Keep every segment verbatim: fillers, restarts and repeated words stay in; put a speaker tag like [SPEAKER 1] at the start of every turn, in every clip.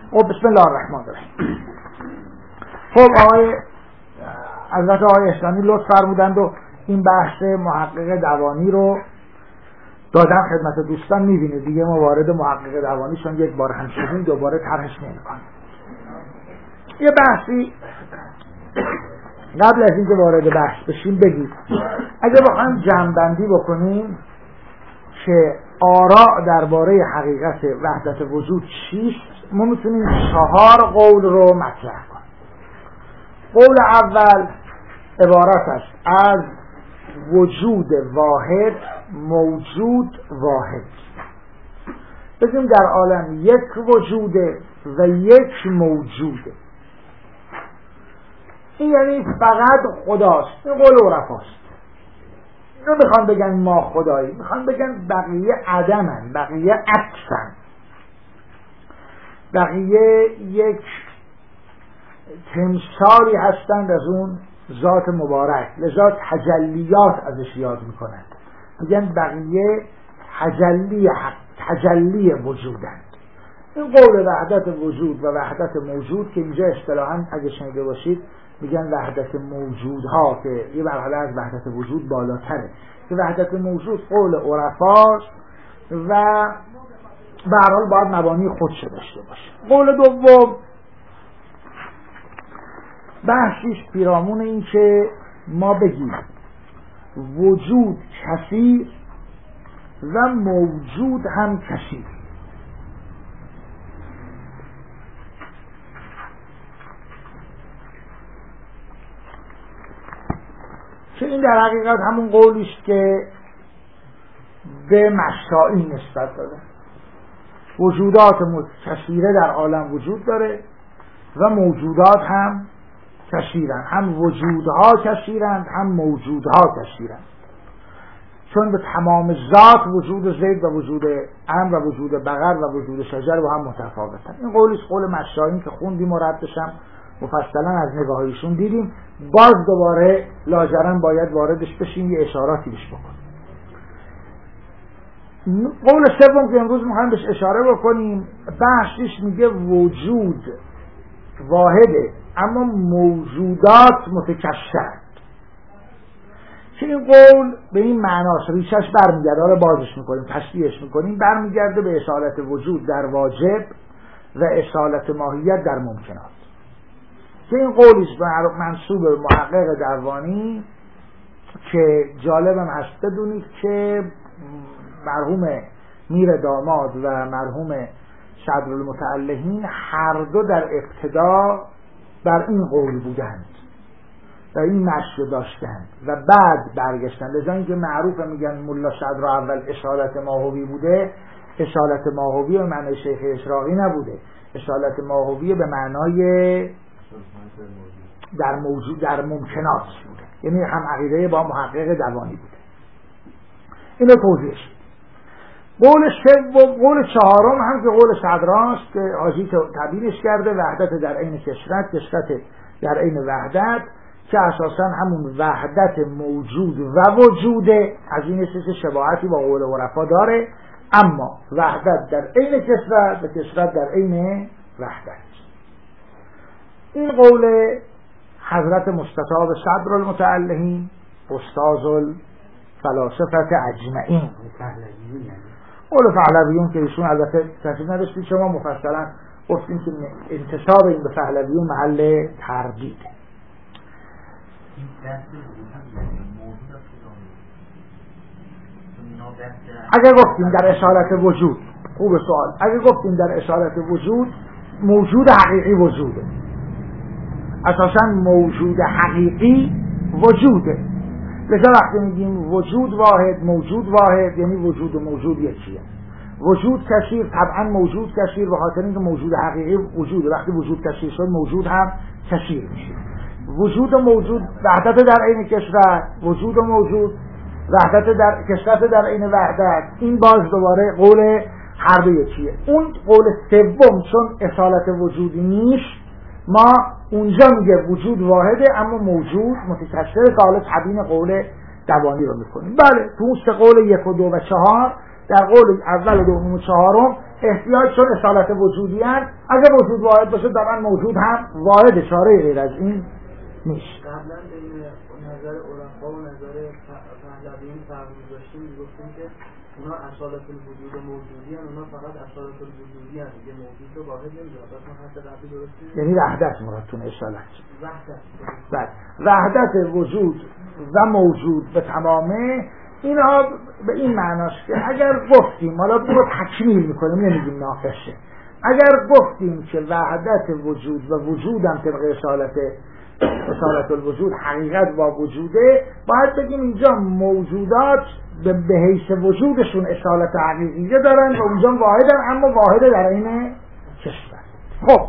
[SPEAKER 1] خب بسم الله الرحمن الرحیم. خب آقای حضرت آقای احسانی لطف فرمودند و این بحث محقق دوانی رو دادن خدمت دوستان. میبینید دیگه ما وارد محقق دوانی چون یک بار هم شدیم دوباره طرحش نمی‌کنیم. یه بحثی قبل از اینکه وارد بحث بشیم بگید اگه بخوایم جمع‌بندی بکنیم که آراء درباره حقیقت وحدت وجود چیست، ما میتونیم چهار قول رو مطرح کنیم. قول اول عبارت است از وجود واحد موجود واحد. بگیم در عالم یک وجوده و یک موجوده. این یعنی فقط خداست. این قول عرفاست. اینو میخوان بگن ما خدایی، میخوان بگن بقیه عدمن، بقیه عکسن، بقیه یک تمثالی هستند از اون ذات مبارک، لذا تجلیات ازش یاد میکنند. میگن بقیه تجلی حق، تجلی وجودند. این قول وحدت وجود و وحدت موجود که اینجا اصطلاحاً اگه شنیده باشید میگن وحدت موجودها، که یه مرحله از وحدت وجود بالاتره، که وحدت موجود قول عرفاست و به هر حال باید مبانی خودشو داشته باشه. قول دوم بحثیش پیرامون این که ما بگیم وجود کثیر و موجود هم کثیر. که این در حقیقت همون قولیست که به مشائی نسبت داده. وجودات کثیره در عالم وجود داره و موجودات هم کثیرن، هم وجودها کثیرند هم موجودها کثیرند، چون به تمام ذات وجود زید و وجود امر و وجود بقر و وجود شجر با هم متفاوتن. این قولیست قول مشائی که خوندیم و ردش هم مفصلا از نگاهیشون دیدیم. باز دوباره لاجرم باید واردش بشیم، یه اشاراتی بهش بکنیم. قول سوم که امروز میخوایم بهش اشاره بکنیم بحثش میگه وجود واحده اما موجودات متکثرند. که این قول به این معناست، ریشش برمیگرده، حالا بازش میکنیم تشریحش میکنیم، برمیگرده به اصالت وجود در واجب و اصالت ماهیت در ممکنات. که این قولیست منسوب به محقق دوانی که جالبم هست بدونید که مرحوم میر داماد و مرحوم صدرالمتعلهین هر دو در ابتدا بر این قول بودند و این مشق داشتند و بعد برگشتند. لذا اینکه معروف میگن ملا صدر اول اصالت ماهوی بوده، اصالت ماهوی به معنای شیخ اشراقی نبوده، اصالت ماهوی به معنای در موجود در ممکنات بوده، یعنی هم عقیده با محقق دوانی بوده. اینو توضیح شد. قول سوم قول چهارم هم که قول صدراست که حاجی تعبیرش کرده، وحدت در عین کثرت، کثرت در عین وحدت، که اساسا همون وحدت موجود و وجوده. از این سه شباهتی با قول عرفا داره، اما وحدت در عین کثرت و کثرت در عین وحدت. این قول حضرت مستطاب صدرالمتعلهین استاذ الفلاسفه اجمعین، قول پهلویون که ایشون البته تشریح نداشتید، شما مفصلا گفتیم که انتساب این به پهلویون محل تردید. اگر گفتیم در اصالت وجود، خوب سوال، اگر گفتیم در اصالت وجود موجود حقیقی وجوده، اساسا موجود حقیقی وجوده. لذا وقتی میگیم وجود واحد موجود واحد یعنی وجود و موجود یکیه. وجود کثیر طبعا موجود کثیر، به خاطر اینکه موجود حقیقی وجوده. وقتی وجود کثیر شد موجود هم کثیر میشه. وجود و موجود وحدت در عین کثرت، وجود و موجود وحدت در کثرت در عین وحدت. این باز دوباره قول هر دو یکیه. اون قول سوم چون اصالت وجودی نیست، ما اونجا میگه وجود واحده اما موجود متکثر، که حالا تبیین قول دوانی رو میکنیم. بله تو اون سه قول یک و دو و چهار، در قول اول و دوم و چهارم احتیاج چون اصالت وجودی هست، اگر وجود واحد باشه طبعا موجود هم واحد، اشاره غیر از این نیست.
[SPEAKER 2] قبلا بین نظر عرفا و نظر پهلویین فرق می‌ذاشتیم، می‌گفتیم که اونا اصالت الوجود و موجودی هستند، اونا فقط اصالت الوجودی هستند، یه موجود رو واحد نمی‌دونن. پس ما حتی قبلی درستیم، یعنی
[SPEAKER 1] وحدت مرادتون اصالت.
[SPEAKER 2] وحدت.
[SPEAKER 1] بله، وحدت وجود و موجود به تمامه. اینها به این معناست که اگر گفتیم، حالا رو تکمیل میکنیم نمیگیم ناقصه، اگر گفتیم که وحدت وجود و وجودم طبق اصالت اصالت الوجود حقیقت با وجوده، باید بگیم اینجا موجودات به حیث وجودشون اصالت حقیقیه دارن و اونجا واحدن، اما واحد در این کشور. خب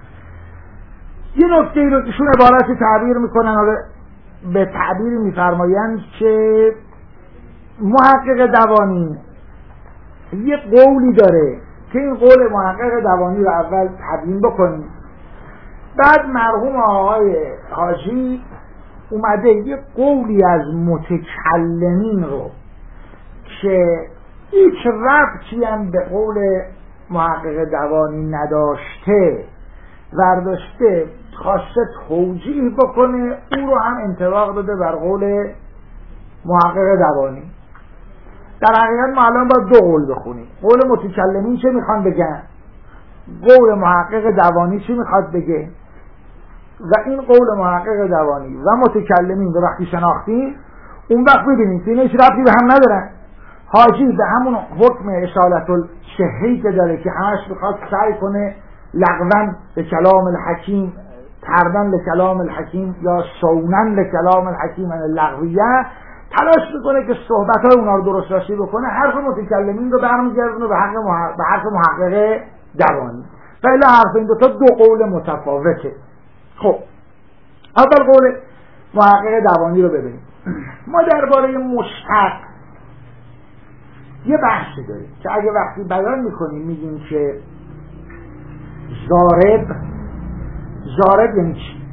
[SPEAKER 1] یه نکته ای رو ایشون عبارتی تعبیر میکنن، به تعبیر میفرمایند که محقق دوانی یه قولی داره که این قول محقق دوانی رو اول تبیین بکنیم، بعد مرحوم آقای حاجی اومده یه قولی از متکلمین رو که هیچ ربطی هم به قول محقق دوانی نداشته ورداشته، خواسته توجیه بکنه، او رو هم انطباق داده بر قول محقق دوانی. در حقیقت ما الان باید دو قول بخونیم. قول متکلمین چه میخوان بگن، قول محقق دوانی چی میخواد بگه، و این قول محقق دوانی و متکلمین رو وقتی شناختیم، اون وقت ببینیم که اینا هیچ ربطی به هم ندارن. حاجی به همون حکم اشالت الشهی که داره که همش میخواد سعی کنه لغوان به کلام الحکیم، تردن لکلام الحکیم یا شونن لکلام الحکیم ان اللغویه، تلاش میکنه که صحبت‌های اونا رو درست راشی بکنه، حرف متکلمین رو برمیگردونه به حق محقق، به حرف محقق دوانی. فعلا حرف این دو تا دو قول متفاوته. خب اول قول محقق دوانی رو ببینیم. ما درباره مشتق یه بحثی داریم که اگه وقتی بیان میکنیم میگیم که ضارب، ضارب یعنی چی؟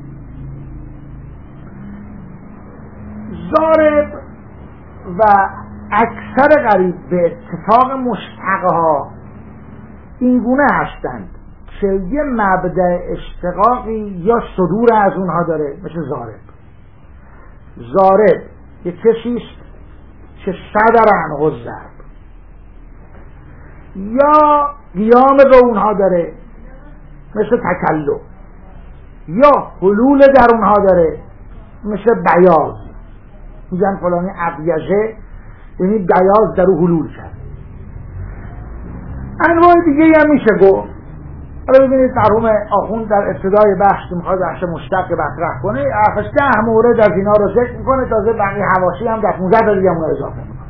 [SPEAKER 1] ضارب و اکثر قریب به اتفاق مشتقها این گونه هستند که یه مبدأ اشتقاقی یا صدور از اونها داره، مثل ضارب. ضارب یه کسیست که صدر عنه الضرب، یا قیام به اونها داره مثل تکلم، یا حلول در اونها داره مثل بیاض. میگن فلانی ابیضه، یعنی بیاض در او حلول کرد. انواع دیگه هم میشه گفت. حالا ببینید مرحوم آخوند در ابتدای بحث که میخواد بحث مشتق مطرح کنه، اخش ده مورد از اینا رو ذکر میکنه، تازه بقیه حواشی هم در پونزده تا دیگه اون اضافه میکنه.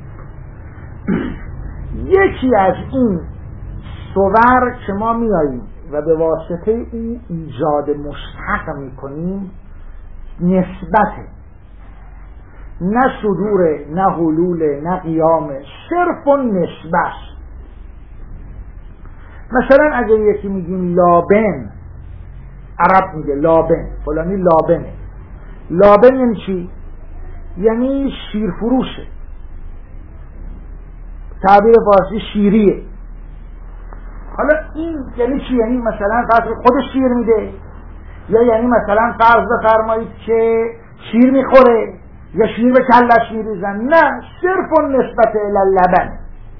[SPEAKER 1] یکی از این صور که ما میاییم و به واسطه او ایجاد مشتق میکنیم نسبته، نه صدوره، نه حلوله، نه قیامه، صرف و نسبت. مثلا اگر یکی میگیم لابن، عرب میگه لابن، فلانی لابنه. لابن یعنی چی؟ یعنی شیر فروشه، تعبیر فارسی شیریه. حالا این یعنی چی؟ یعنی مثلا فرض خودش شیر میده، یا یعنی مثلا فرض بفرمایید که شیر میخوره یا شیر به کلش میریزن. نه، صرف و نسبت لبن.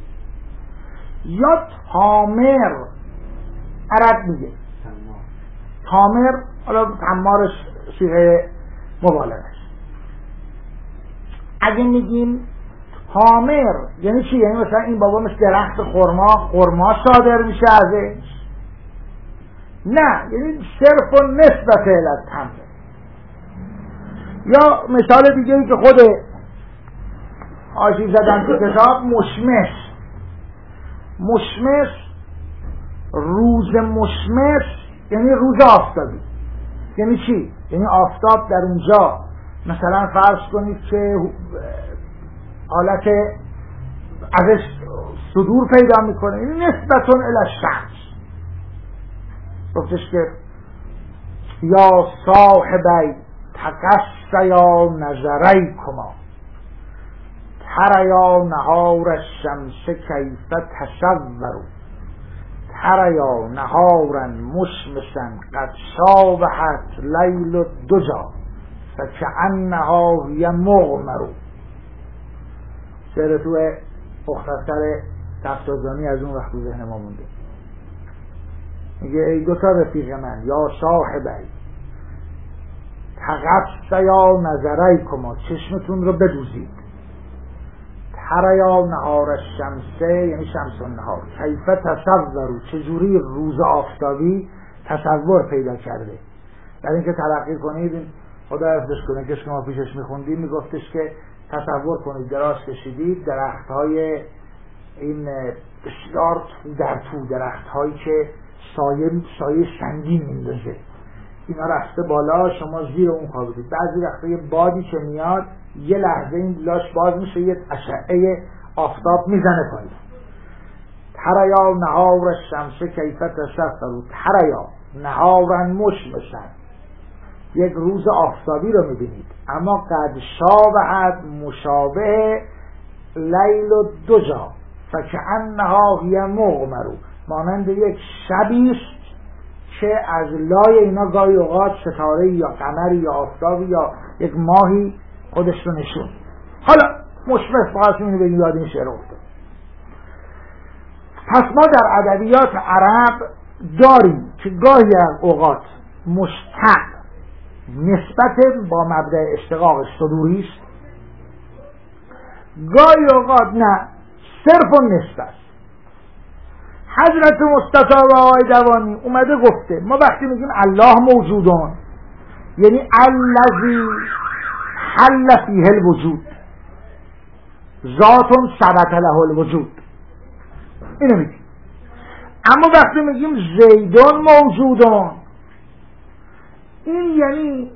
[SPEAKER 1] یا تامر، عرب میگه تامر، حالا تمارش صیغه مبالغه است. اگه میگیم تامر یعنی چی؟ یعنی مثلا این بابا مثل درخت خرما، خرما صادر میشه ازش. نه، یعنی صرف و نسبت للتمر. یا مثال دیگه ای که خود آشی زدن تو کتاب، مشمس. مشمس، روز مشمس یعنی روز آفتابی. یعنی چی؟ یعنی آفتاب در اونجا مثلا فرض کنید که حالت ازش صدور پیدا میکنه، یعنی نسبتون الی الشمس. گفتش که یا صاحبی تقصیا نظری کما تریا نهار الشمس کیف تصورو تریا نهارا مشمسا قد شابهت لیل الدجا فکأنها هی مغمر. شعر تو مختصر تفتازانی از اون وقت تو ذهن ما مونده. میگه ای دو تا رفیق من یا صاحبی تقص یا نظری کما، چشمتون رو بدوزید. تریا نهار الشمسه یعنی شمس النهار، کیف تصورو چجوری روز آفتابی تصور پیدا کرده. در اینکه تلقی کنید خدا حفظش کنه که شما پیشش میخوندیم میگفتش که تصور کنید دراز کشیدید درخت های این بسیار تو در تو، درخت هایی که سایه سایه سنگین میندازه، اینا رفته بالا، شما زیر اون خوابیدید. بعضی وقتا یه بادی که میاد یه لحظه این لاش باز میشه، یه اشعه آفتاب میزنه پایین. تریا نهار الشمس کیف تصوروا، تریا نهارا مشمسا، یک روز آفتابی رو میبینید، اما قد شابهت مشابه لیل الدجا فکأنها هی مغمر، مانند یک شبیست که از لای اینا گاهی اوقات ستاره یا قمری یا آفتابی یا یک ماهی خودش رو نشون. حالا مشبه فقط اینو بگیم یاد این شعر افتاد. پس ما در ادبیات عرب داریم که گاهی از اوقات مشتق نسبت با مبدأ اشتقاق صدوری است، گاهی اوقات نه صرف و نسبت. حضرت مصطفی و آقای دوانی اومده گفته ما وقتی میگیم الله موجودون یعنی الذی حل فیه الوجود، ذات ثبت له الوجود، اینو میگیم. اما وقتی میگیم زیدون موجودون این یعنی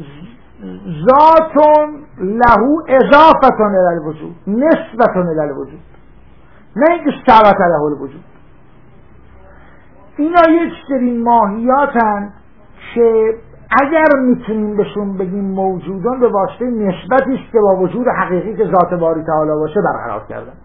[SPEAKER 1] ذات له اضافه الی الوجود نسبه الی الوجود، نه اینکه ثبت له الوجود. اینا یک سری ماهیاتن که اگر میتونیم بهشون بگیم موجودان به واسطه نسبتی است که با وجود حقیقی که ذات باری تعالی باشه برقرار کردن.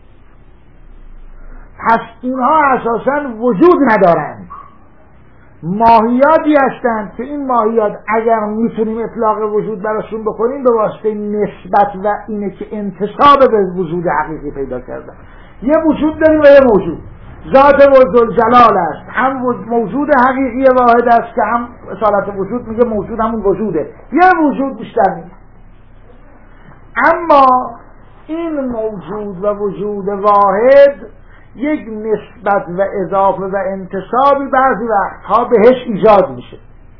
[SPEAKER 1] پس اینها اساساً وجود ندارند، ماهیاتی هستند که این ماهیات اگر میتونیم اطلاق وجود براشون بکنیم به واسطه نسبت و اینه که انتساب به وجود حقیقی پیدا کردن. یه وجود داریم و یه موجود، ذات ذوالجلال است، هم موجود حقیقی واحد است که هم اصالت وجود میگه موجود همون وجوده، یه وجود بیشتر نیست. اما این موجود و وجود واحد یک نسبت و اضافه و انتسابی بعضی وقتها بهش ایجاد میشه.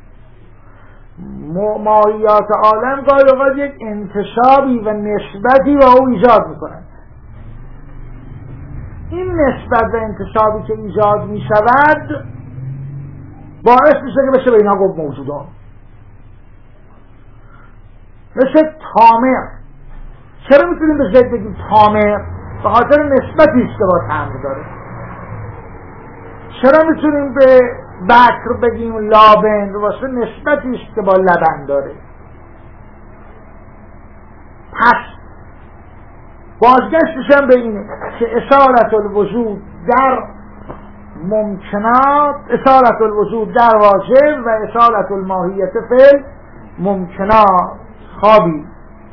[SPEAKER 1] ماهیات عالم گاهی اوقات یک انتسابی و نسبتی با او ایجاد میکنن. این نسبت و انتسابی که ایجاد میشود باعث میشه که بشه به اینا گفت موجودان. مثل تامر، چرا میتونیم به زید بگیم تامر؟ به خاطر نسبتی است که با تمر داره. چرا میتونیم به بکر بگیم لابن؟ واسه نسبتی است که با لبن داره. پس بازگشتش هم به اینه که اصالت الوجود در ممکنات، اصالت الوجود در واجب و اصالت الماهیت فی ممکنات خوابی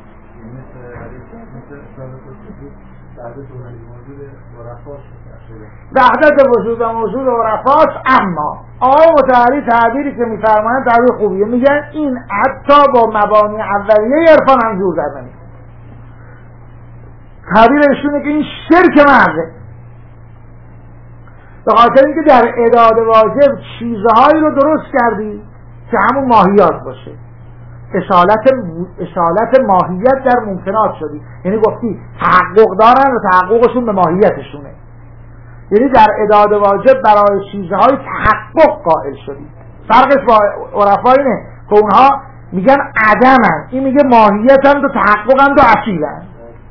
[SPEAKER 1] وحدت وجود و موجود و رفاس. اما آقای مطهری تعبیری که میفرمایند تعبیر خوبیه، میگن این حتی با مبانی اولیه عرفان هم جور در نمیشه. تعبیرشونه که این شرک محضه، به خاطر اینکه در اعداد واجب چیزهایی رو درست کردی که همون ماهیات باشه، اصالت اصالت ماهیت در ممکنات شدی، یعنی گفتی تحقق دارن و تحققشون به ماهیتشونه، یعنی در اعداد واجب برای چیزهای تحقق قائل شدی. فرقش با عرفا اینه که اونها میگن عدمن، این میگه ماهیتن و تحققن و اصیلن.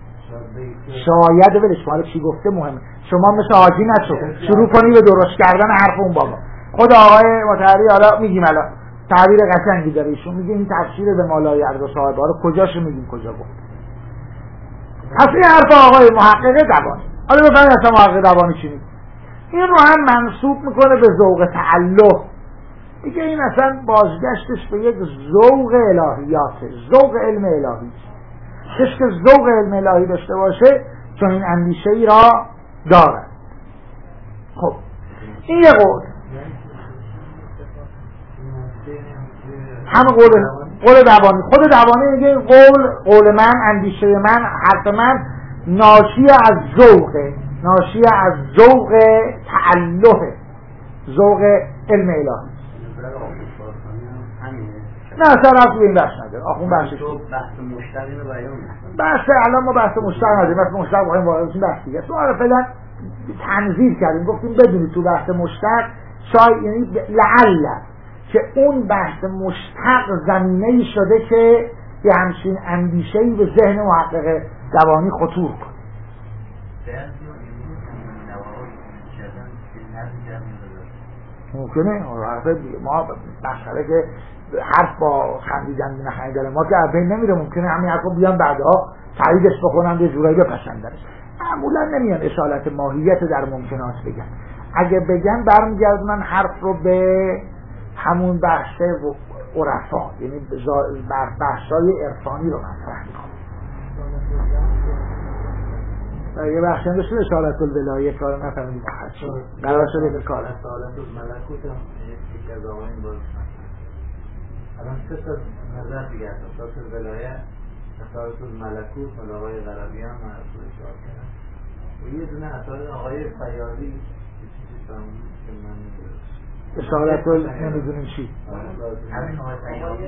[SPEAKER 1] شاید ولش مال چی گفته مهمه، شما مثل حاجی نشو شروع کنی به درست کردن حرف اون بابا. خود آقای مطهری حالا میگیم الان تعبیر قشنگی داره، ایشون میگه این تفسیر به مالای عرض و صاحبه رو کجاشو میگیم کجا گفت. پس این حرف آقای محقق دوانی. حالا بفهمید اصلا محقق دوانی چی میگه. این رو هم منسوب میکنه به ذوق تعلق، میگه این اصلا بازگشتش به یک ذوق الهیاته، ذوق علم الهی. کسی که ذوق علم الهی داشته باشه چون این اندیشه ای را دارد. خب این یه قول، همه قول قول دوانی. خود دوانی میگه قول قول من، اندیشه من، حرف من ناشی از ذوق، ناشی از ذوق تعلق، ذوق علم الهی. نه اصلا رفت به این بحث نداره. آخون بحثش
[SPEAKER 3] بحث مشتقی رو بیان
[SPEAKER 1] بحث الان ما بحث مشتق نداریم، بحث مشتق باید واردشون بحث دیگه. سوال فعلا تنظیر کردیم، گفتیم بدونید تو بحث مشتق شاید یعنی لعل که اون بحث مشتق زمینه‌ای شده که یه همچین اندیشه‌ای به ذهن محقق دوانی خطور کنه. ممکنه ما مسئله که حرف با خندیدن می نخندیدن ما که از بین نمیره، ممکنه همین حرفا بیان بعدها تاییدش بکنن، یه جورایی بپسندنش. معمولا نمیان اشالت ماهیت در ممکنات بگن. اگه بگن برمیگردونن حرف رو به همون بحث عرفا، یعنی بحثای عرفانی رو مطرح میکنن. یه بحثی هم داشتیم اشالت الولایه کار نفهمیدیم قرار شده به کار
[SPEAKER 3] اشالت الملکوت هم یک از آقایین باز الان سه تا نظر دیگه هست. اساس الولایه، اشالت الملکوت مال آقای غربی هم مرسول اشاره کردن و یه دونه اشالت آقای فیاضی که من
[SPEAKER 1] اشالت نمیدونیم چی
[SPEAKER 3] همین آقای فیاضی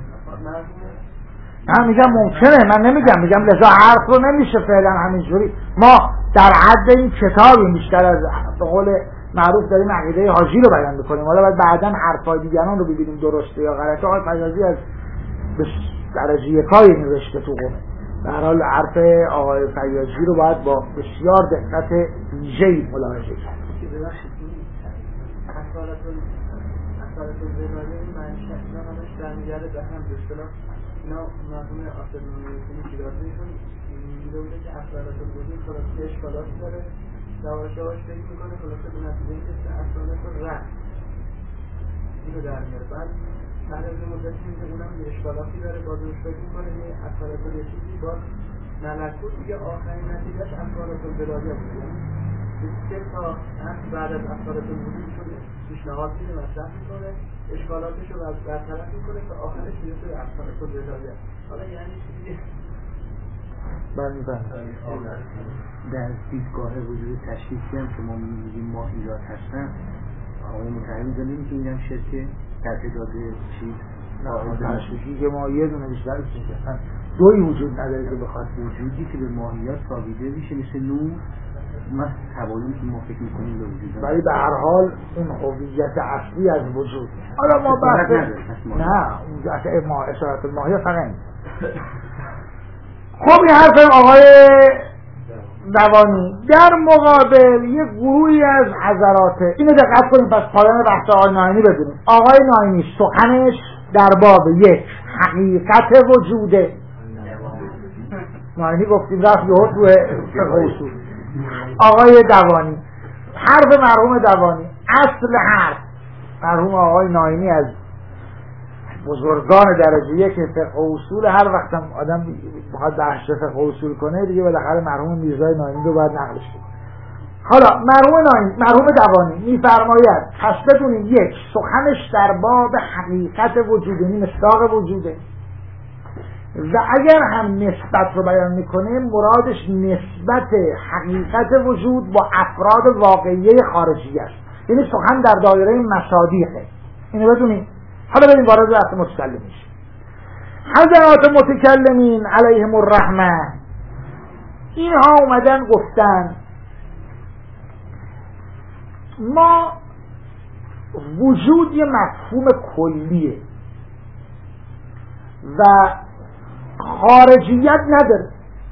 [SPEAKER 1] من میگم ممکنه، من نمیگم، میگم لذا حرف رو نمیشه فعلا همینجوری. ما در حد این کتابی بیشتر از به قول معروف داریم عقیده حاجی رو بیان میکنیم، حالا باید بعداً حرفای دیگران رو ببینیم درسته یا غلطه. آقای فیاضی از درجه یکای نوشته تو قومه. در حال حرف آقای فیاضی رو باید با بسیار دقت ویژه‌ای ملاحظه کرد.
[SPEAKER 2] ببخشید اصالت اصالت الولایه این معنیش اصلا همش برمیگرده به هم به اصطلاح اینا مرحوم آصف نامیرسونی شیرازیشون میگه بوده که اصالت الوجود خلاصه اشکالاتی داره، یواش یواش فکر میکنه خلاصه به نتیجه اینکه اصالت رفت این رو در میاره. بعد بعد از این مدتی میگه اونم یه اشکالاتی داره، باز روش فکر میکنه یه اصالت یه چیزی، باز ملکوت میگه آخرین نتیجهش اصالت الولایه بوده. سه تا بعد از اصالت الوجود شده پیشنهاد میده، مطرح میکنه، اشکالاتش رو برطرف میکنه تا آخرش میرسه به اصالت الولایه. حالا یعنی چیزی
[SPEAKER 3] در دیدگاه وجود تشریفی هم که ما میگیم ماهیات هستن، آقای متحرمی داریم که این هم شرکه در تعداد چیز
[SPEAKER 1] نه تشریفی که ما یه دونه بیشتر هستن دوی وجود نداره که بخواد
[SPEAKER 3] وجودی که به ماهیات ثابته میشه مثل نور ما تبایون که ما فکر میکنیم به وجود،
[SPEAKER 1] ولی به هر حال اون هویت اصلی از وجود. حالا ما بحث نه اون ما اشارت الماهیه فقط خب این حرف آقای دوانی در مقابل یک گروهی از حضرات، اینو دقت کنیم پس پایان بحث آقای ناینی بدونیم. آقای ناینی سخنش در باب یک حقیقت وجوده، ناینی گفتیم رفت یهو تو فقه اصول. آقای دوانی حرف مرحوم دوانی اصل حرف مرحوم آقای ناینی از بزرگان درجه یک فقه و اصول، هر وقت هم آدم بخواد بحث فقه و اصول کنه دیگه بالاخره مرحوم میرزای ناینی رو باید نقلش کنه. حالا مرحوم ناینی مرحوم دوانی میفرماید پس بدونید یک سخنش در باب حقیقت وجود یعنی مصداق وجوده و اگر هم نسبت رو بیان میکنه مرادش نسبت حقیقت وجود با افراد واقعی خارجی است، یعنی سخن در دایره مصادیقه. اینو بدونید. حالا بریم وارد بحث متکلم میشیم. حضرات متکلمین علیهم الرحمه اینها اومدن گفتن ما وجود یه مفهوم کلیه و خارجیت نداره.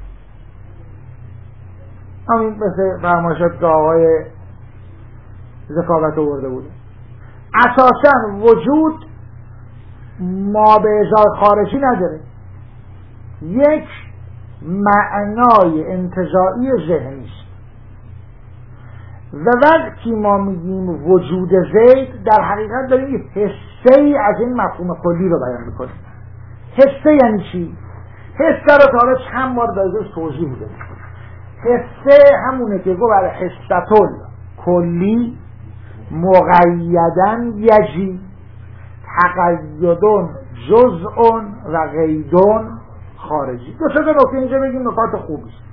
[SPEAKER 1] همین مثل فرمایشات که آقای ذکاوت آورده بوده. اساساً وجود ما به ازای خارجی نداره، یک معنای انتزاعی ذهنی است و وقتی ما میگیم وجود زید در حقیقت داریم حسه ای از این مفهوم کلی رو بیان میکنیم. حسه یعنی چی؟ حسه رو تا حالا چند بار درش توضیح میدیم. حسه همونه که گو برای حستل کلی مقیدن یجی تقیدون جزءون و قیدون خارجی. دو سه تا نکته اینجا بگیم، نکات خوبی است.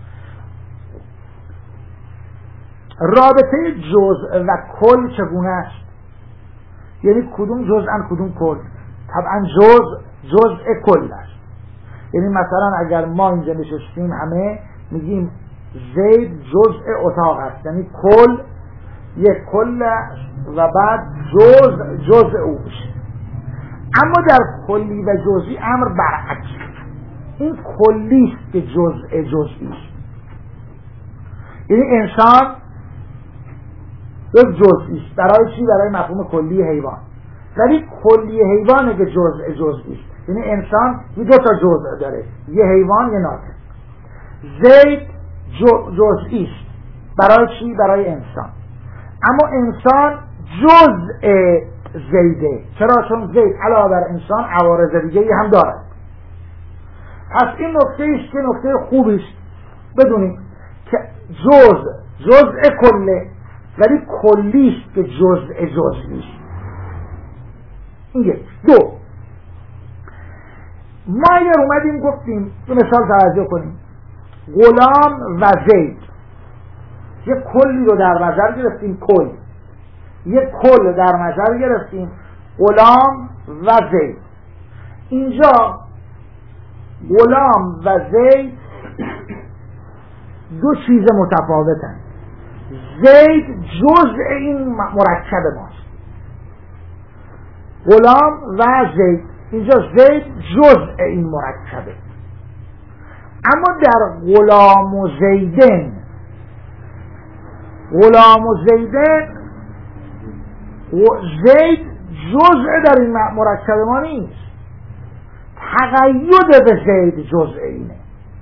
[SPEAKER 1] رابطه جزء و کل چگونه است؟ یعنی کدوم جزءن کدوم کل؟ طبعا جزء جزء کل است. یعنی مثلا اگر ما اینجا نشستیم همه میگیم زید جزء اتاق است، یعنی کل یک کل و بعد جزء جزء او میشه. اما در کلی و جزئی امر برعکس، این کلی است که جزء جزئی است. یعنی انسان یک جزئی است. برای چی؟ برای مفهوم کلی حیوان. ولی کلی حیوانه که جزء جزئی است. یعنی انسان یه دو تا جزء داره، یه حیوان یه ناطق. زید جزئی است. برای چی؟ برای انسان. اما انسان جزء زیده. چرا؟ چون زید علاوه بر انسان عوارض دیگه هم دارد. پس این نکته است که نکته خوبی است بدونید که جزء جزء کله، ولی کلی است که جزء جزئی است. این یک. دو، ما اگر اومدیم گفتیم یه مثال توجه کنیم، غلام و زید، یه کلی رو در نظر گرفتیم، کل یه کل در نظر گرفتیم، غلام و زید. اینجا غلام و زید دو چیز متفاوتن. زید جزء این مرکب ماست، غلام و زید. اینجا زید جزء این مرکبه. اما در غلام و زیدن، غلام و زیدن زید جزء در این مرکب ما نیست، تقید به زید جزء اینه.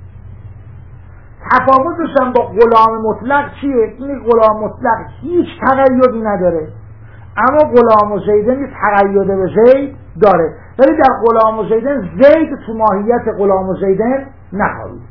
[SPEAKER 1] تفاوتش هم با غلام مطلق چیه؟ این غلام مطلق هیچ تقیدی نداره، اما غلام و زیدن یه تقید به زید داره. ولی در غلام و زیدن زید تو ماهیت غلام و زیدن نخواهید.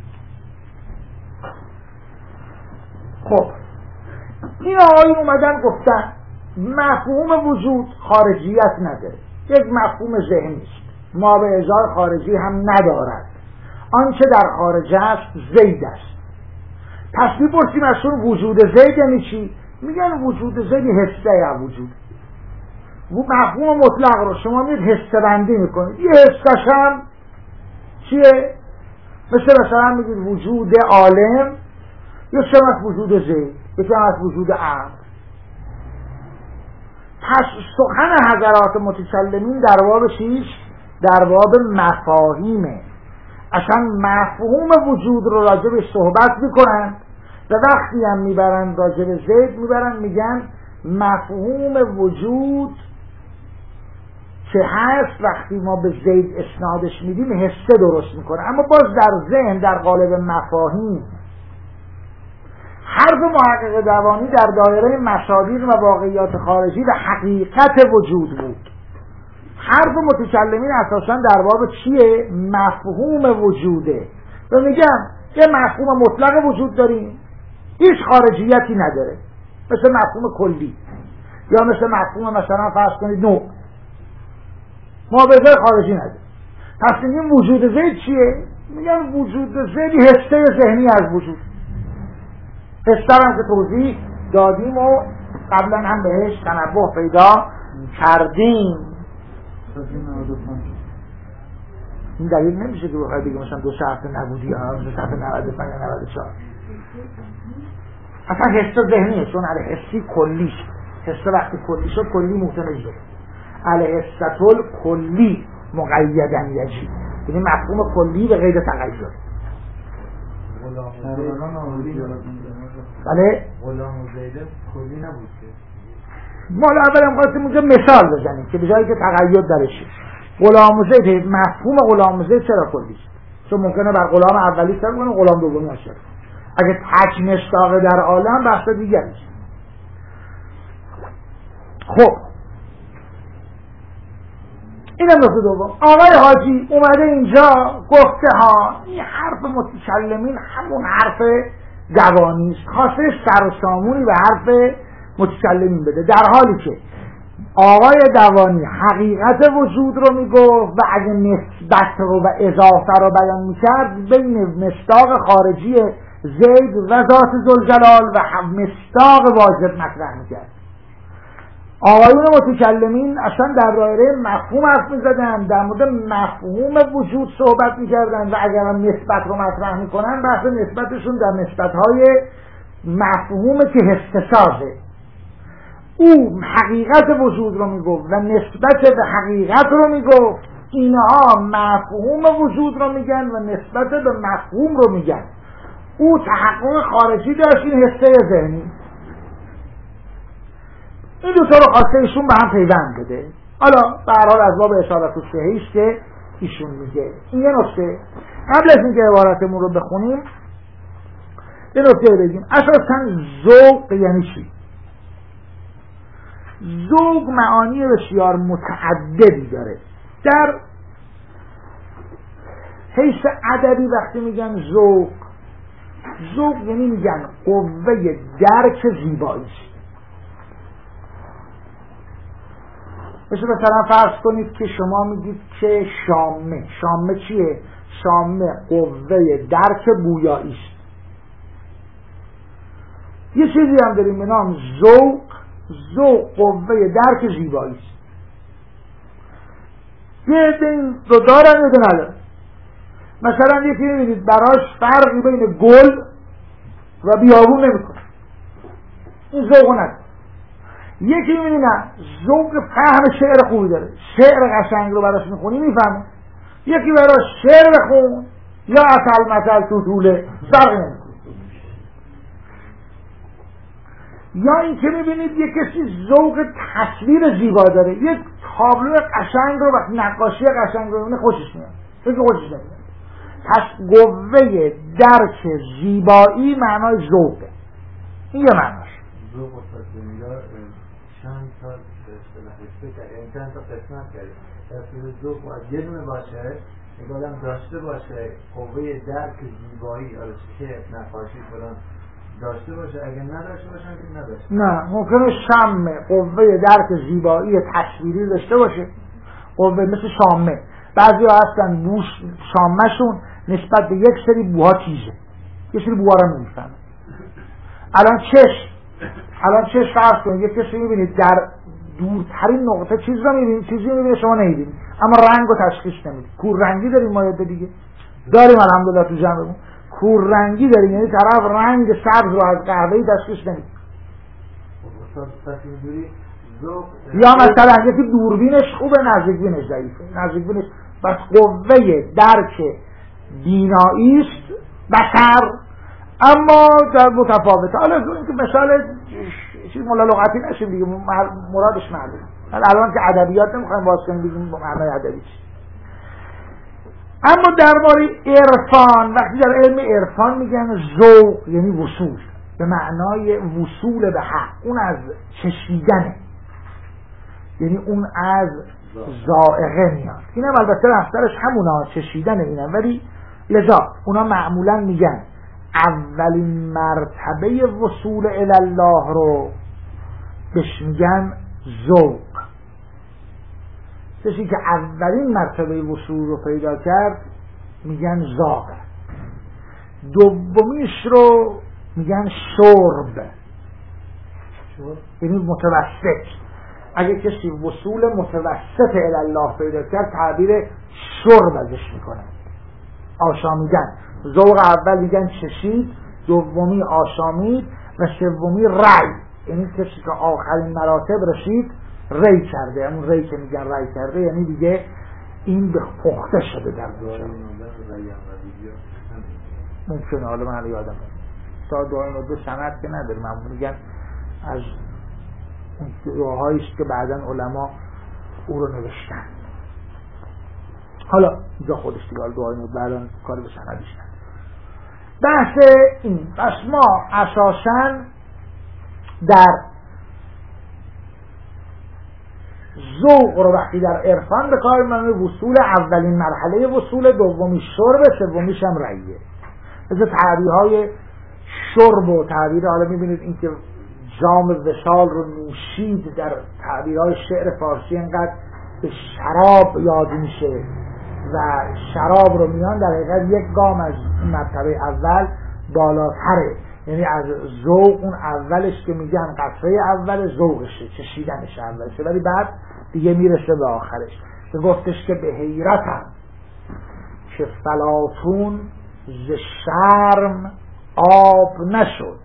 [SPEAKER 1] خب این آقایی اومدن گفتن مفهوم وجود خارجیت نداره، یک مفهوم ذهنی است، ما به ازای خارجی هم ندارد، آنچه در خارج است زید است. پس میپرسیم از اون وجود زید یعنی چی؟ میگن وجود زید حسه یا وجود. مفهوم مطلق رو شما میید حسه بندی میکنید، یه حسش هم چیه؟ مثل مثلا میگید وجود عالم، یه شما وجود زید، یه شما وجود عقل. پس سخن حضرات متکلمین در باب چیش؟ در باب مفاهیمه. اصلا مفهوم وجود رو راجع به صحبت میکنن و وقتی هم میبرن راجع به زید میبرن میگن مفهوم وجود که هست وقتی ما به زید اسنادش میدیم حسه درست میکنه. اما باز در ذهن در قالب مفاهیم حرف محقق دوانی در دایره مصادیق و واقعیات خارجی و حقیقت وجود بود. حرف متکلمین اساسا در باب چیه؟ مفهوم وجوده. و میگن یه مفهوم مطلق وجود داریم هیچ خارجیتی نداره، مثل مفهوم کلی، یا مثل مفهوم مثلا فرض کنید نوع، ما به جای خارجی نداره. پس میگیم وجود زید چیه؟ میگن وجود زید حسه ذهنی از وجود. حسه هم که توضیح دادیم و قبلا هم بهش تنبه پیدا کردیم. این دلیل نمیشه که بخواهی بگیم مثلا دو هفته نبودی یا دو هفته نود و پنج یا نود و چهار. اصلا حسه ذهنیه، چون علیه حسی کلی شد. حسه وقتی کلی شد کلی محتمل شد. علیه حسطل کلی مقیدن یجی، یعنی مفهوم کلی به غیر تقید. بله
[SPEAKER 3] غلام و زیده کلی نبود که
[SPEAKER 1] ما اول هم خواستیم اونجا مثال بزنیم که به جایی که تقید درشه. غلام و زید، مفهوم غلام و زید چرا کلی است؟ چون ممکنه بر غلام اولی سر کنه غلام دومی نشه. اگه تک مشتاق در عالم بحث دیگری است. خب اینم نکته دوم. آقای حاجی اومده اینجا گفته ها این حرف متکلمین همون حرف دوانی است، خواسته سر و سامونی به حرف متکلمین بده، در حالی که آقای دوانی حقیقت وجود رو میگفت و اگه نسبت رو و اضافه رو بیان میکرد بین مصداق خارجی زید و ذات ذوالجلال و مصداق واجب مطرح میکرد. آقایون متکلمین اصلا در دایره مفهوم حرف میزدن، در مورد مفهوم وجود صحبت میکردن و اگر هم نسبت رو مطرح میکنن بحث نسبتشون در نسبتهای مفهوم که حسسازه. او حقیقت وجود رو میگفت و نسبت به حقیقت رو میگفت، اینها مفهوم وجود رو میگن و نسبت به مفهوم رو میگن. او تحقق خارجی داشت، این حسه ذهنی. این دو تا رو خواسته ایشون به هم پیوند بده. حالا به هر حال از باب اشارت الصحیح است که ایشون میگه. این یه نکته. قبل از اینکه عبارتمون رو بخونیم یه نکته بگیم. اساساً ذوق یعنی چی؟ ذوق معانی بسیار متعددی داره. در حیث ادبی وقتی میگن ذوق، ذوق یعنی میگن قوه درک زیبایی. مثل مثلا فرض کنید که شما میگید که شامه، شامه چیه؟ شامه قوه درک بویایی است. یه چیزی هم داریم به نام ذوق، ذوق قوه درک زیبایی است. یه عده این رو دارن یه عده ندارن. مثلا یکی میبینید براش فرقی بین گل و بیابون نمیکنه، این ذوق نداره. یکی میبینی نه ذوق فهم شعر خوبی داره، شعر قشنگ رو براش میخونی میفهمه. یکی براش شعر بخون یا اصل مثل تو طوله فرقی نمیکنه. یا این که میبینید یک کسی ذوق تصویر زیبا داره، یک تابلو قشنگ رو وقتی نقاشی قشنگ رو میبینه خوشش میاد، یکی خوشش نمیاد. پس قوه درک زیبایی معنای ذوقه. این یه معناش.
[SPEAKER 3] ذوق و تصویر چند تا اصطلاح کرد، یعنی چند تا قسمت کردیم. تصویر ذوق باید یه دونه باشه، یک آدم داشته باشه قوه درک زیبایی، آره چه نقاشی فلان داشته باشه، اگه نداشته باشن که نداشته.
[SPEAKER 1] نه ممکنه شم قوه درک زیبایی تصویری داشته باشه، قوه مثل شامه. بعضی ها هستن بوش شامهشون نسبت به یک سری بوها تیزه، یک سری بوها رو نمیفهمه. الان چشم الان چشم فرض کنید یک کسی میبینید در دورترین نقطه چیز رو میبینید، چیزی میبینید شما نمیبینید، اما رنگ رو تشخیص نمیدید. کور رنگی داریم ما یاد دیگه داریم الحمدلله تو جمعمون، کور رنگی داریم، یعنی طرف رنگ سبز رو از قهوه‌ای تشخیص نمیده. یا مثلا یکی دوربینش خوبه نزدیک بینش ضعیفه، نزدیک بینش بس قوه درک بینایی است بصر، اما در متفاوته. حالا اینکه مثال چیز مولا لغتی نشیم دیگه، مرادش معلومه. الان که ادبیات نمیخوایم باز کنیم بگیم معنای ادبی چی. اما درباره عرفان، وقتی در علم عرفان میگن ذوق یعنی وصول، به معنای وصول به حق، اون از چشیدنه، یعنی اون از ذائقه میاد. اینم البته رفتارش همونا چشیدنه اینم، ولی لذا اونا معمولا میگن اولین مرتبه وصول الله رو بهش میگن ذوق. کسی که اولین مرتبه وصول رو پیدا کرد میگن ذاق. دومیش رو میگن شرب، یعنی متوسط. اگه کسی وصول متوسط الله پیدا کرد تعبیر شرب ازش میکنه، آشامیدن. ذوق اول میگن چشید، دومی آشامید و سومی ری، یعنی کسی که آخرین مراتب رسید ری کرده. همون ری که میگن ری کرده یعنی دیگه این به پخته شده در گوشه. ممکنه، حالا من یادم تا دعای دو سند که نداریم، من میگن از اون دعاهایی است که بعدن علما او رو نوشتن. حالا اینجا خودش دیگه دعای نو بعدن کار به سندش نداره. بحث این. پس ما اساساً در ذوق رو وقتی در عرفان به کار میبرن، وصول اولین مرحله وصول، دومی شرب، سومیش هم رأیه. مثل تعبیرهای شرب و تعبیر، حالا میبینید این که جام وصال رو نوشید در تعبیرهای شعر فارسی اینقدر به شراب یاد میشه و شراب رو میان در حقیقت یک گام از مرتبه اول بالاتره، یعنی از ذوق اون اولش که میگن قطره اول ذوقشه، چشیدنش اولشه، ولی بعد دیگه میرسه به آخرش. به گفتش که به حیرتم که فلاطون ز شرم آب نشد،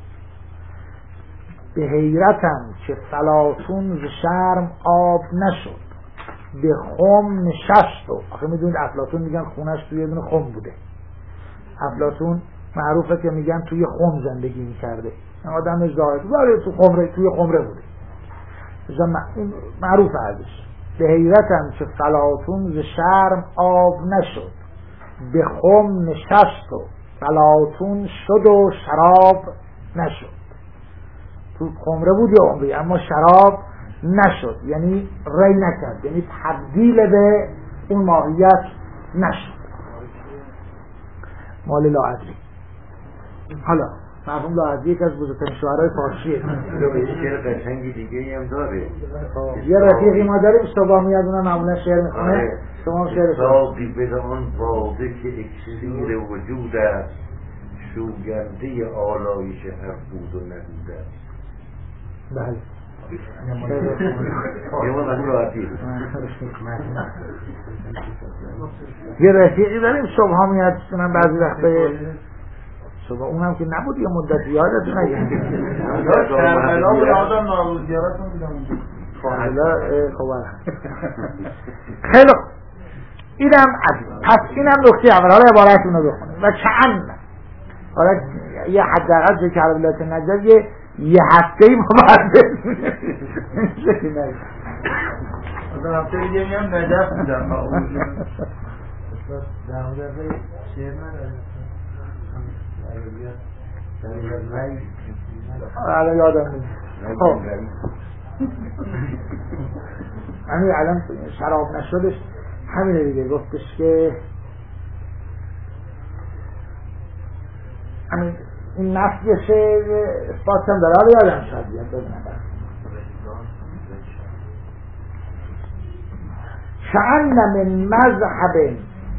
[SPEAKER 1] به حیرتم که فلاطون ز شرم آب نشد، به خم نشست. و آخه میدونید افلاطون میگن خونش توی یه دونه خم بوده. افلاطون معروفه که میگن توی خم زندگی میکرده، آدم زاهد ولی تو خمره، توی خمره بوده، معروف ازش. به حیرتم که فلاطون ز شرم آب نشد، به خم نشست و فلاطون شد و شراب نشد. تو خمره بود یا عمری، اما شراب نشد، یعنی ری نکرد، یعنی تبدیل به اون ماهیت نشد. مال لاعدری. حالا مرحوم لاعدری یک از بزرگترین شاعرای فارسیه.
[SPEAKER 4] شعر قشنگی دیگه هم داره.
[SPEAKER 1] یه رفیقی ما داریم صبح میاد اونم معمولا شعر میخونه. شما شعر
[SPEAKER 4] ساقی بدان باده که اکسیر وجود است، شوگنده آلایش هر بود و نبود است.
[SPEAKER 1] بله. یه رفیقی داریم صبح میاد، اونم بعضی وقتا صبح اونم که نبود یه مدت یادتون نگه
[SPEAKER 2] کربلا بود آدم ناموزیارتون میدونم
[SPEAKER 1] حالا خوبه. خیلی اینم عجیب. پس اینم نکته اول. حالا عبارتون رو بخونیم و چند حالا یه حداقل جای کربلات نجف یه یه هفته ای ما باید بزنیم.
[SPEAKER 2] آدم هفته دیگه میام نجف میدم.
[SPEAKER 3] در مورد شعر نداریم
[SPEAKER 1] الان یادم نیست. خب همین الان شراب نشدش همینه دیگه. گفتش که همین این نفیشه اثبات هم داره. حالا یادم شاید بیاد بزنم. شأن من مذهب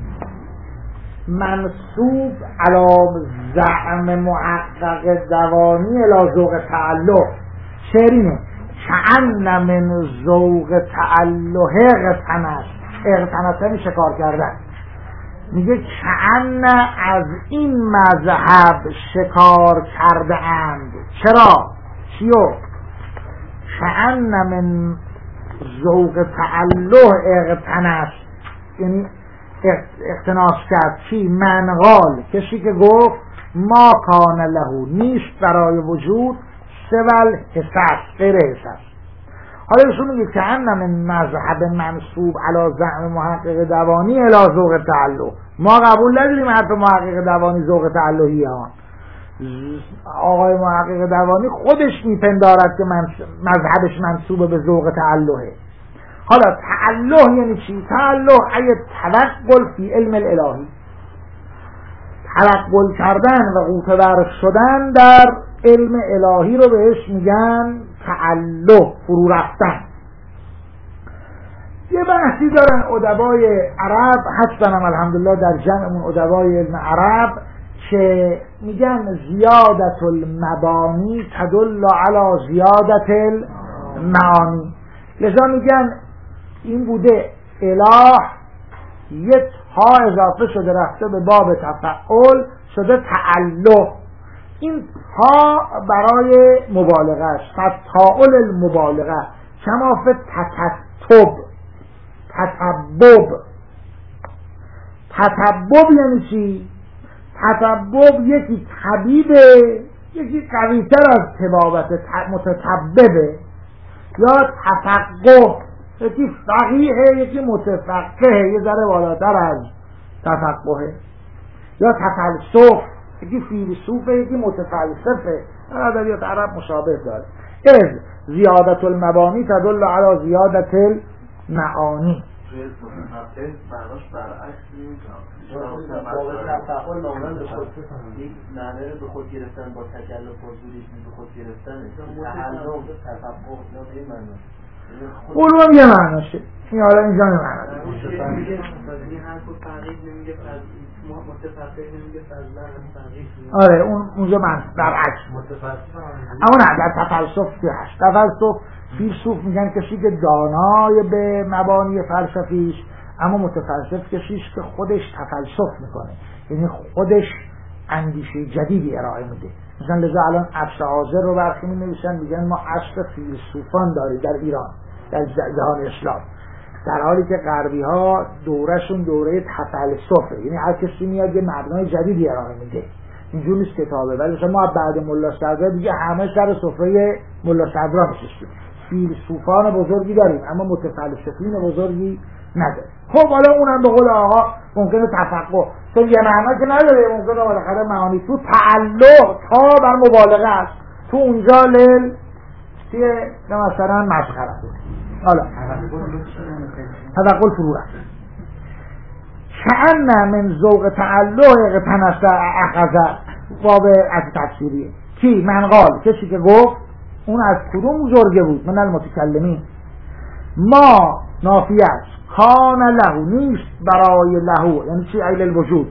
[SPEAKER 1] منصوب علی زعم محقق دوانی الی ذوق تعلق. شعرینه شأن من ذوق تعلق اغتنس. اغتنس یعنی شکار کردن. میگه کأن از این مذهب شکار کرده اند. چرا؟ چیو؟ کأن من ذوق تعلق اغتنس، یعنی اقتناس کرد. چی؟ منقال، کسی که گفت ما کان له، نیست برای وجود سول حسس، غیر حسس. حالا ایشون میگه که ان من مذهب منصوب علی زعم محقق دوانی الی ذوق تعلق. ما قبول نداریم حرف محقق دوانی ذوق تعلقی ها. آقای محقق دوانی خودش میپندارد که مذهبش منصوب به ذوق تعلقه. حالا تعلق یعنی چی؟ تعلق ای توقل فی علم الالهی، توقل کردن و غوطه‌ور شدن در علم الهی رو بهش میگن تعلق، فرو رفتن. یه بحثی دارن ادبای عرب، هستن الحمدلله در جمعمون ادبای علم عرب، که میگن زیادت المبانی تدل علی زیادت المعانی. لذا میگن این بوده اله یه ها اضافه شده رفته به باب تفعول شده تعلق. این ها برای مبالغه است، فتاعل المبالغه، کما فی تکتب، تتبب. تتبب یعنی چی؟ تتبب یکی طبیبه، یکی قویتر از طبابت، متطببه. یا تفقه، یکی فقیه، یکی متفقه، یه ذره بالاتر از تفقه. یا تفلسف، یکی فیلسوفه، یکی متفلسفه. ادبیات عرب مشابه داره. از زیادت المبانی تدل علی زیادت المعانی.
[SPEAKER 2] توی متفقه معناش برعکس میکنم تفاقل معمولا به خود یک معنی رو به خود گرفتن با تکلف حضوریش به خود گرفتن تعلق تفقه یا به این معنی
[SPEAKER 1] قلوم یه معناشه این حالا اینجا یه معناشه
[SPEAKER 2] این حرف رو فقیه نمیگه متفقه نمیگه فضلا فقیه
[SPEAKER 1] آره اون اونجا من برعکس اما نه در تفلسف که هست تفلسف فیلسوف میگن کسی که دانای به مبانی فلسفیش اما متفلسف کسیش که خودش تفلسف میکنه یعنی خودش اندیشه جدیدی ارائه میده. مثلا لذا الان عصر حاضر رو برخی می نویسن میگن ما عصر فیلسوفان داریم در ایران در جهان اسلام، در حالی که غربی ها دورشون دوره تفلسفه، یعنی هر کسی میاد یه مبنای جدیدی ارائه میده. اینجور نیست کتابه، ولی مثلا ما بعد ملا صدرا دیگه همه سر سفره ملا صدرا نشستیم. فیلسوفان بزرگی داریم اما متفلسفین بزرگی نداریم. خب حالا اونم به قول آقا ممکنه تفقه چون یه معنی که نداره، ممکنه بالاخره معانی تو تعلق تا بر مبالغه است، تو اونجا لل چیه مثلا مسخره. حالا تفقه فرو است کأن من ذوق تعلق اقتنس اخذ باب از تفسیریه کی منقال کسی که گفت اون از کدوم بزرگه بود من المتکلمین ما نافی است کان له نیست برای له یعنی چی ایل الوجود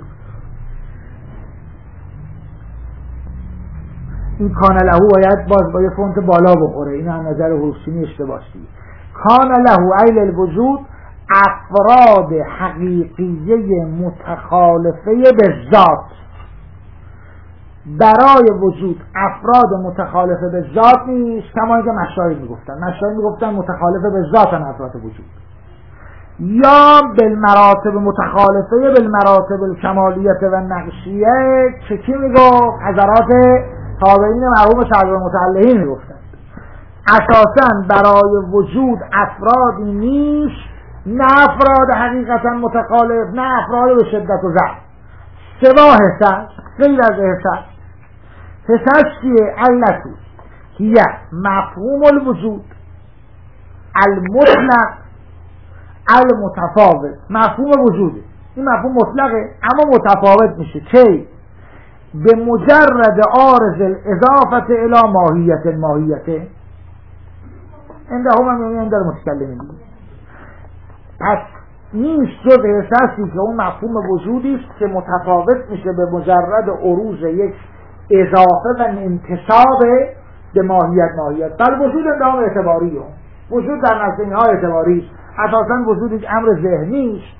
[SPEAKER 1] این کان له باید باز با یه فونت بالا بخوره این از نظر حروفچینی اشتباهی کان له ایل الوجود افراد حقیقیه متخالفه به ذات برای وجود افراد متخالفه به ذات نیست کما اینکه مشایخ میگفتن مشایخ میگفتن متخالفه به ذات افراد وجود یا بالمراتب متخالفه بالمراتب الکمالیت و نقشیه که کی میگفت حضرات تابعین مرحوم شهر متعلقین میگفتن اساساً برای وجود افرادی نیست نه افراد حقیقتا متخالف نه افراد به شدت و ضعف سوا حسد غیر از حسد حسد چیه؟ علتو هیه مفهوم الوجود المطلق المتفاوت مفهوم وجوده این مفهوم مطلقه اما متفاوت میشه که به مجرد عارض الاضافت الى ماهیت ماهیته این ده هم میگه این در متکلمین پس نیست جز احساسی که اون مفهوم وجودی است که متفاوت میشه به مجرد عروض یک اضافه و انتصاب به ماهیت ماهیت بل وجود اندام اعتباری هم. وجود در نزد اینها اعتباری است اساساً وجود یک امر ذهنی است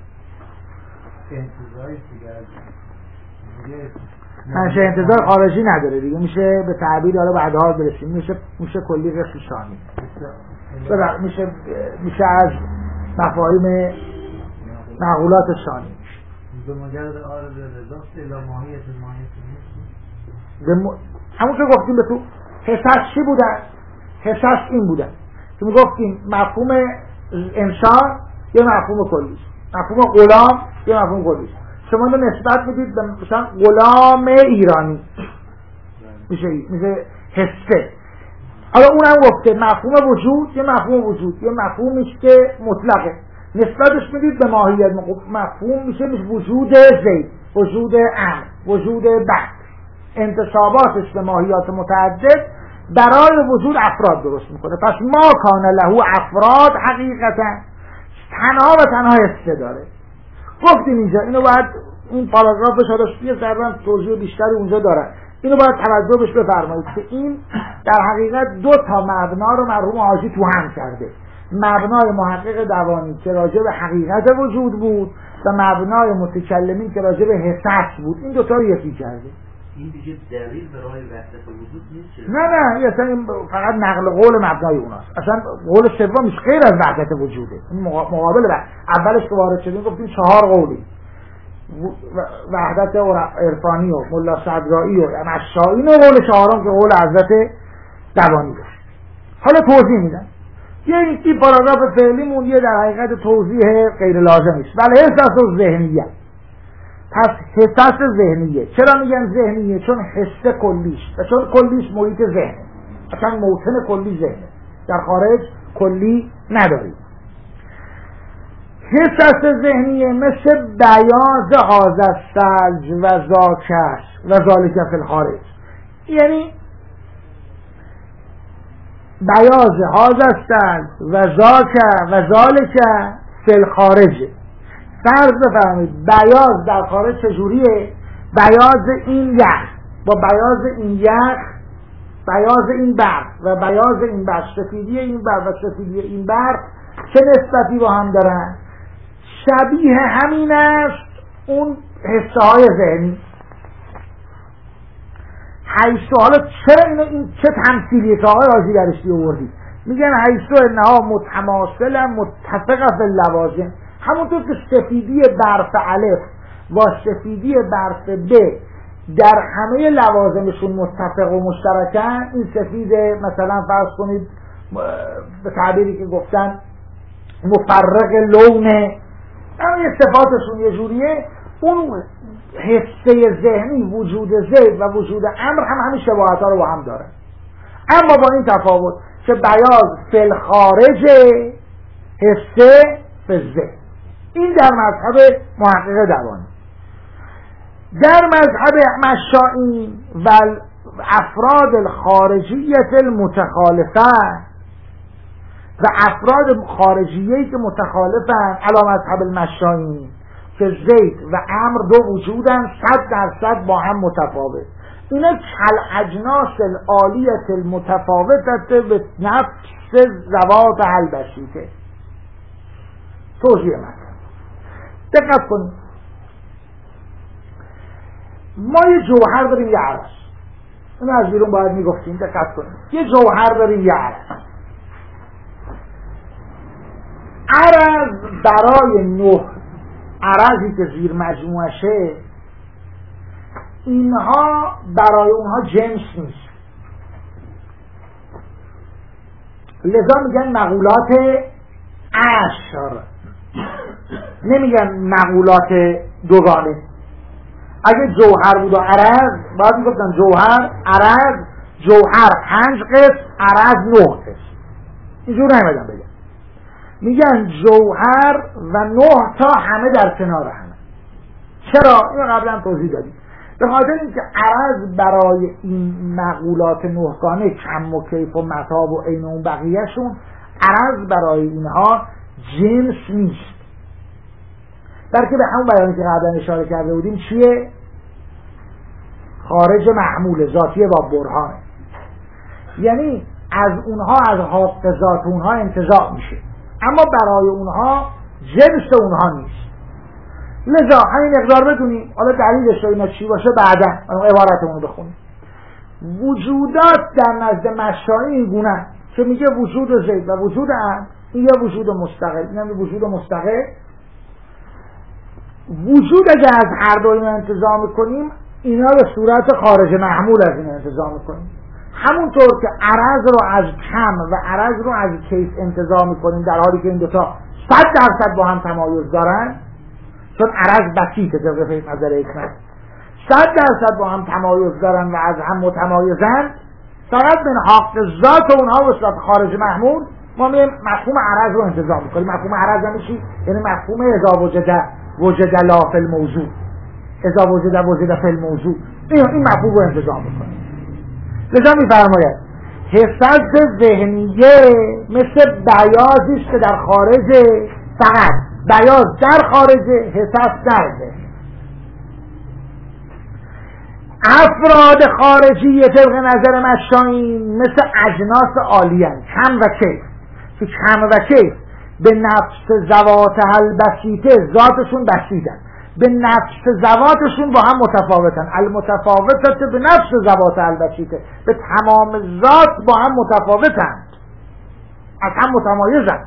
[SPEAKER 1] منشه انتظار خارجی نداره دیگه میشه به تعبیر حالا بعدها برسیم میشه میشه کلی قسم ثانی میشه میشه از مفاهیم معقولات ثانی
[SPEAKER 3] به مجرد عارض اضافه الی ماهیت ماهیت
[SPEAKER 1] م... همون که گفتیم به تو حساس چی بودن؟ حساس این بودن که میگفتیم مفهوم انسان یه مفهوم کلی مفهوم غلام یه مفهوم کلی شما رو نسبت میدید به مثلا غلام ایرانی میشه میشه حسه حالا اونم گفته مفهوم وجود یه مفهوم وجود یه مفهومیش که مطلقه نسبتش میدید به ماهیت مفهوم میشه میشه وجود زید وجود امر وجود بعد انتصاباتش به ماهیات متعدد برای وجود افراد درست میکنه پس ما کان له افراد حقیقتا تنها و تنها حسه داره گفتیم اینجا اینو باید این پاراگرافش هاش یه ذره توضیح بیشتری اونجا داره اینو باید توجه بهش بفرمایید که این در حقیقت دو تا مبنا رو مرحوم حاجی تو هم کرده مبنای محقق دوانی که راجع به حقیقت وجود بود و مبنای متکلمین که راجع به حساس بود این دوتا رو یکی کرده
[SPEAKER 3] این دیگه دلیل برای وحدت وجود نیست
[SPEAKER 1] نه نه اصلا این فقط نقل قول مبنای اوناست اصلا قول سومش غیر از وحدت وجوده این مقابل بعد اولش که وارد شدیم گفتیم چهار قولی وحدت عرفانی و ملا صدرایی و مشایی و قول چهارم که قول حضرت دوانی داشت حالا توضیح میدن یعنی این پاراگراف فعلیمون یه در حقیقت توضیح غیر لازم است ولی احساس ذهنیه پس حساس ذهنیه چرا میگن ذهنیه چون حس کلیش و چون کلیش محیط ذهنه اصلا موطن کلی ذهنه در خارج کلی نداریم. حس ذهنیه مثل بیاض هاز الثلج و ذاکش و ذالک فی الخارج، یعنی بیاض هاز الثلج و ذاک و ذالک فی الخارج. فرض بفرمایید بیاض در خارج چجوریه؟ بیاض این یخ با بیاض این یخ، بیاض این برف و بیاض این برف، سفیدی این برف و سفیدی این برف چه نسبتی با هم دارن؟ شبیه همین است اون حسه های ذهنی. حیث حالا چرا اینو این چه تمثیلیه که آقای رازی درشتی آوردی؟ میگن حیث انها متماثلا متفقه فی اللوازم، همونطور که سفیدی برف الف و سفیدی برف ب در همه لوازمشون متفق و مشترکن. این سفید مثلا فرض کنید به تعبیری که گفتن مفرق لونه، همه صفاتشون یه جوریه. اون حسه ذهنی وجود زید و وجود امر هم همین شباهت ها رو با هم داره، اما با این تفاوت که بیاض فی الخارج حسه فی الذهن. این در مذهب محقق دوانی. در مذهب مشائین و افراد الخارجیت المتخالفه و افراد خارجیه‌ای که متخالفن علی مذهب المشائین که زید و امر دو وجودن صد درصد با هم متفاوت، اینا کل اجناس العالیت المتفاوتت به نفس ذوات البسیطه. توضیح مثلا دقت کنید، ما یه جوهر داریم یه عرض، اینو از بیرون باید میگفتیم. دقت کنید، یه جوهر داریم یه عرض. عرض برای نه عرضی که زیر مجموعشه، اینها برای اونها جنس نیست، لذا میگن مقولات عشر، نمیگن مقولات دوگانه. اگه جوهر بود و عرض باید میگفتن جوهر عرض، جوهر پنج قسم عرض نه قسم، اینجور نمیدن بگن. میگن جوهر و نه تا همه در کنار همه. چرا؟ اینو قبلا توضیح دادیم. به خاطر اینکه عرض برای این مقولات نهگانه کم و کیف و متاب و عین اون بقیهشون، عرض برای اینها جنس نیست، بلکه به همون بیانی که قبلا اشاره کرده بودیم چیه؟ خارج محمول ذاتیه با برهانه، یعنی از اونها از حق ذات اونها انتزاع میشه، اما برای اونها جنس اونها نیست. لذا همین مقدار بدونیم، حالا دلیلش اینا چی باشه بعدا عبارتمون رو بخونیم. وجودات در نزد مشائین این گونه که میگه وجود زید و وجود امر، این یه وجود مستقل، این هم وجود مستقل. وجود اگه از هر دو اینا انتزاع میکنیم، اینا به صورت خارج محمول از این انتزاع میکنیم. همونطور که عرض رو از کم و عرض رو از کیف انتزاع میکنیم، در حالی که این دوتا صد درصد با هم تمایز دارن، چون عرض بسیطه طبق فیض نظر حکمت، صد درصد با هم تمایز دارن و از هم متمایزن، فقط من حق ذات اونها به صورت خارج محمول ما میگیم مفهوم عرض رو انتزاع میکنیم. مفهوم عرض یعنی چی؟ یعنی مفهوم اذا وجد وجد لا فی الموضوع، اذا وجد وجد فی الموضوع، این این مفهوم رو انتزاع میکنیم. لذا میفرماید حسد ذهنیه مثل بیاضیست که در خارج، فقط بیاض در خارج، حسد در ذهن. افراد خارجی طبق نظر مشائین مثل اجناس عالیان، کم و کیف، که کم و کیف به نفس ذوات البسیطه، ذاتشون بسیطن، به نفس ذواتشون با هم متفاوتن. المتفاوتت به نفس ذوات البسیطه، به تمام ذات با هم متفاوتن، از هم متمایزن.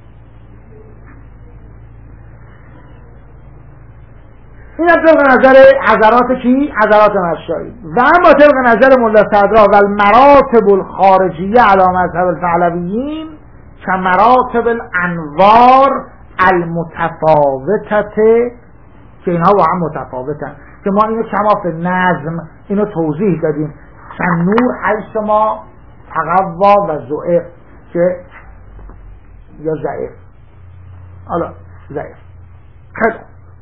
[SPEAKER 1] این هم طبق نظر حضرات کی؟ حضرات مشائین. و اما طبق نظر ملا صدرا و المراتب الخارجیه علی مذهب الپهلویین که مراتب الانوار المتفاوتت، که اینها با هم متفاوتن، که ما اینو کماف نظم اینو توضیح دادیم. چنور حیث ما تقوا و زعف، که یا ضعیف، حالا ضعیف. خیلی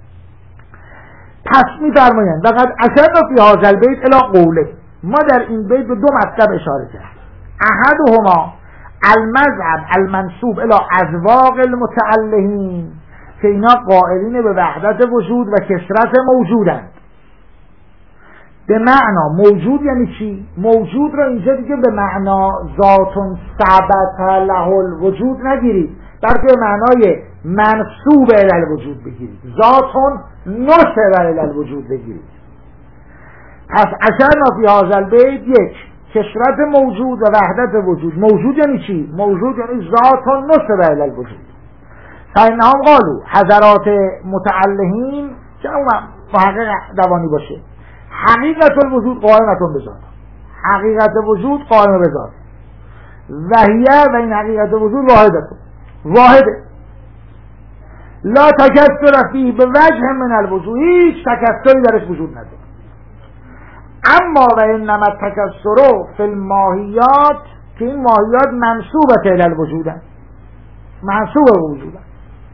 [SPEAKER 1] پس می‌فرمایند وقد اشرنا فی هذا البیت الی قوله، ما در این بیت به دو مطلب اشاره کردیم. احدهما المذهب المنسوب الی اذواق المتعلهین، که اینا قائلین به وحدت وجود و کثرت موجودند. به معنا موجود یعنی چی؟ موجود رو اینجا دیگه به معنا ذاتون ثبت له الوجود نگیرید، بلکه به معنای منسوب الی الوجود بگیرید، ذاتون نسب الی الوجود بگیرید. پس اشرنا فی هذا البیت یک، کثرت موجود و وحدت وجود. موجود یعنی چی؟ موجود یعنی ذاتون نسب الی الوجود. فإنهم قالوا حضرات متعلهین، که اون محقق دوانی باشه، حقیقت الوجود قائمتون بذات، حقیقت وجود قائم بذات و هیه، و این حقیقت وجود واحدتون، واحده، لا تکثر فیه به وجه من الوجود، هیچ تکثری درش وجود نداره. اما و انما تکثر فی الماهیات، که این ماهیات منسوبه الی الوجودن، منسوب وجودن.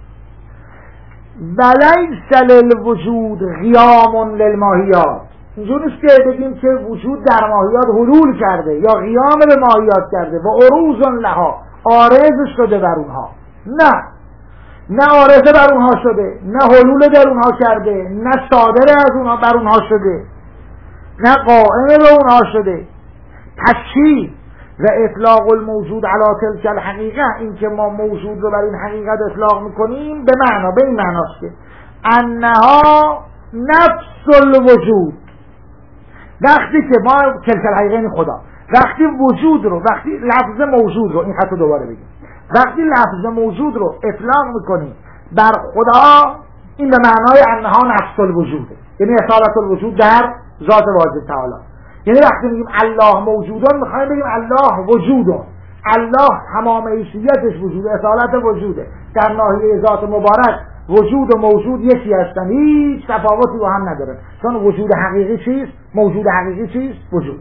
[SPEAKER 1] ولیس للوجود قیام للماهیات، اینجور نیست که بگیم که وجود در ماهیات حلول کرده یا قیام به ماهیات کرده و عروض لها، عارض شده بر اونها. نه، نه عارضه بر اونها شده، نه حلول در اونها کرده، نه صادر از اونها بر اونها شده، نه قائم به اونها شده. پس چی؟ و اطلاق الموجود علی تلک الحقیقه، این که ما موجود رو بر این حقیقت اطلاق میکنیم به معنا، به این معناست که انها نفس الوجود، وقتی که ما تلک الحقیقه این خدا، وقتی وجود رو، وقتی لفظ موجود رو، این خطو دوباره بگیم، وقتی لفظ موجود رو اطلاق میکنیم بر خدا، این به معنای انها نفس الوجوده، یعنی اصالت الوجود در ذات واجد تعالی. یعنی وقتی میگیم الله موجودون، میخوایم بگیم الله وجودون، الله تمام حیثیتش وجوده، اصالت وجوده. در ناحیه ذات مبارک وجود و موجود یکی هستن، هیچ تفاوتی با هم ندارن، چون وجود حقیقی چیست؟ موجود حقیقی چیست؟ وجود.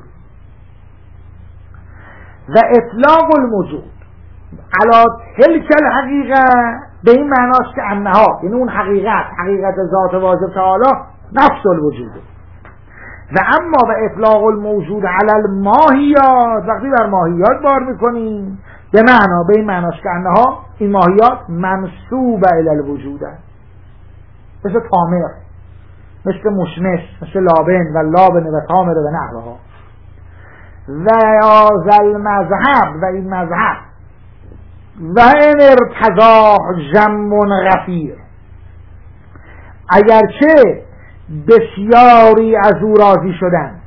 [SPEAKER 1] و اطلاق الموجود علی تلک الحقیقه به این معناست که انها، یعنی اون حقیقت، حقیقت ذات واجب تعالی نفس الوجوده. و اما به اطلاق الموجود علی الماهیات، وقتی بر ماهیات بار میکنیم به معنا، به این معناست که انها، این ماهیات منسوب الی الوجوده، مثل تامر، مثل مشمش، مثل لابن و لابن و تامر و نحوها. و هذا المذهب، و این مذهب، و این ارتضاح جم غفیر، اگرچه بسیاری از او راضی شدند،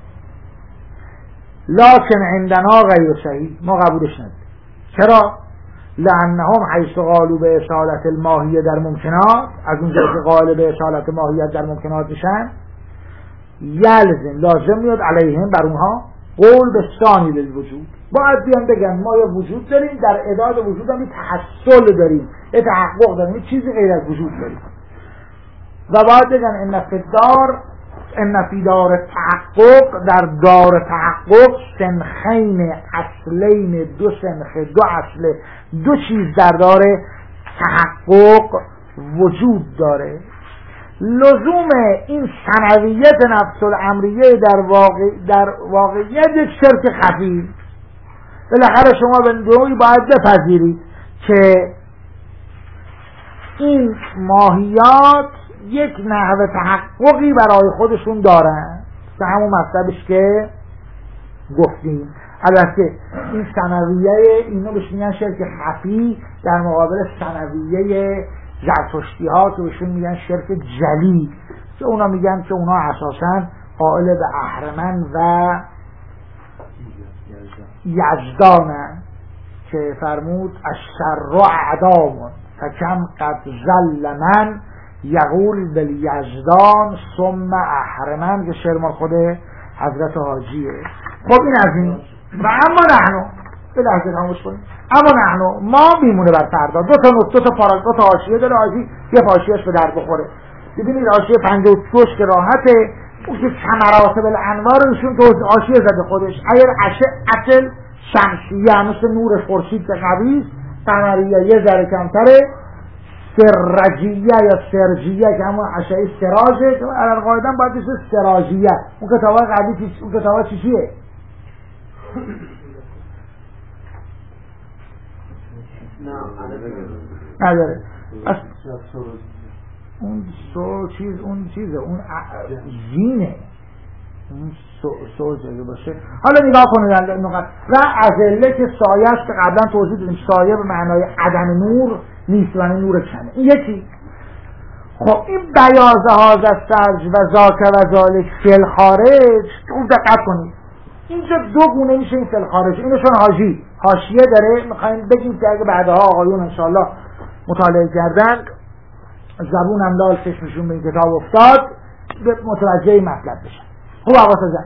[SPEAKER 1] لکن عندنا غیر صحیح، ما قبولش نداریم. چرا؟ لانهم حیث قالوا به اصالت الماهیه در ممکنات، از اونجا که قائل به اصالت ماهیت در ممکنات میشن، یلزم، لازم میاد علیهم بر اونها قول به ثانی للوجود، باید بیان بگن ما یه وجود داریم، در اعداد وجود هم یه تحصل داریم، یه تحقق داریم، یه چیزی غیر از وجود داریم. و باید بگن ان فی دار، ان فی دار تحقق، در دار تحقق سنخین اصلین، دو سنخ، دو اصل، دو چیز در دار تحقق وجود داره. لزوم این ثنویت نفس الامریه در واقع در واقعیت یک شرک خفی. بالاخره شما به نوعی باید بپذیرید که این ماهیات یک نحو تحققی برای خودشون دارن، به همون مطلبش که گفتیم. البته این ثنویه اینو بهش میگن شرک خفی، در مقابل ثنویه زرتشتی ها که بهشون میگن شرک جلی، که اونا میگن که اونا اساساً قائل به اهرمن و یزدانن، که فرمود الشر اعدام فکم قد ظل من یقول بالیزدان ثم اهرمن، که شعر مال خود حضرت حاجیه. خب این از این. و اما نحنو، به لحظه خاموش کنیم، اما نحنو، ما میمونه بر فردا دو تا نقطه، دو تا پاراگراف، دو تا حاشیه داره حاجی، یه حاشیه‌اش به درد بخوره. ببینید حاشیه پنجاه و دو که راحته، اون که کمراتب الانوار ایشون تو حاشیه زده خودش، اگر اصل شمسیه مثل نور خورشید که قوی است، قمریه یه ذره کمتره، سرجیه یا سرجیه که همون اشعه سراجه که علل قاعدن باید بشه سراجیه. اون کتابای قبلی اون کتابا چی چیه؟ نداره. اون سو چیز اون چیزه اون زینه اون سو سوزه باشه. حالا نگاه کنید نقط و ازله که سایه است که قبلا توضیح دادیم سایه به معنای عدم نور نیست و نور کمه. این یکی. خب این بیاض هاز از سرج و زاک و ذالک فی الخارج خوب دقت کنید اینجا دو گونه میشه این فی الخارج. اینو چون حاجی حاشیه داره میخوایم بگیم که اگه بعدها آقایون انشاءالله مطالعه کردن زبونم لال چشمشون به این کتاب افتاد متوجه مطلب بشن. خوب حواست زن.